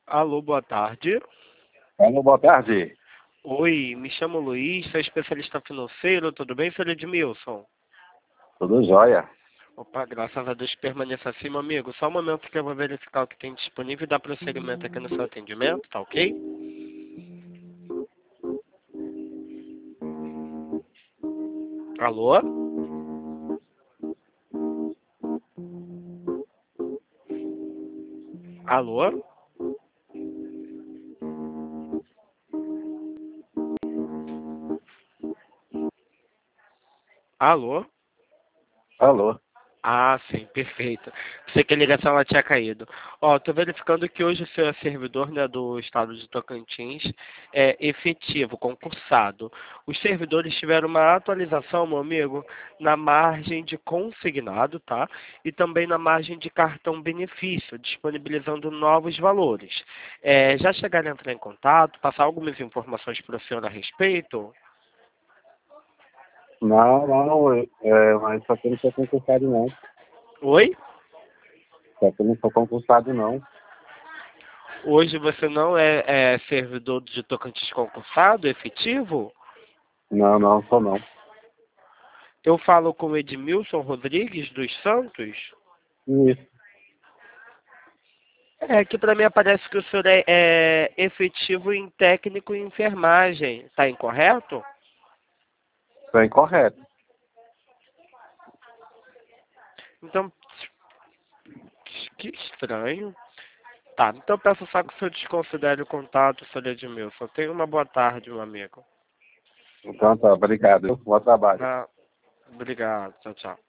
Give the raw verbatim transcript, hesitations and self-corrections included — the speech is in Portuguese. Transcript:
Alô, boa tarde. Alô, boa tarde. Oi, me chamo Luiz, sou especialista financeiro, tudo bem, senhor Edmilson? Tudo jóia? Opa, graças a Deus permaneça assim, meu amigo. Só um momento que eu vou verificar o que tem disponível e dar prosseguimento aqui no seu atendimento, tá ok? Alô? Alô? Alô? Alô? Ah, sim, perfeito. Sei que a ligação ela tinha caído. Ó, tô verificando que hoje o seu servidor, né, do estado de Tocantins é efetivo, concursado. Os servidores tiveram uma atualização, meu amigo, na margem de consignado, tá? E também na margem de cartão benefício, disponibilizando novos valores. É, já chegaram a entrar em contato, passar algumas informações para o senhor a respeito? Não, não, é, mas só que eu não sou concursado, não. Oi? Só que eu não sou concursado, não. Hoje você não é, é servidor de Tocantins concursado, efetivo? Não, não, sou não. Eu falo com o Edmilson Rodrigues dos Santos. Isso, É que para mim aparece que o senhor é, é efetivo em técnico em enfermagem. Está incorreto? isso é incorreto. Então, que estranho. Tá, então eu peço só que o senhor desconsidere o contato, senhor Edmilson. Tenha uma boa tarde, meu amigo. Então tá, obrigado. Bom trabalho. Ah, obrigado. Tchau, tchau.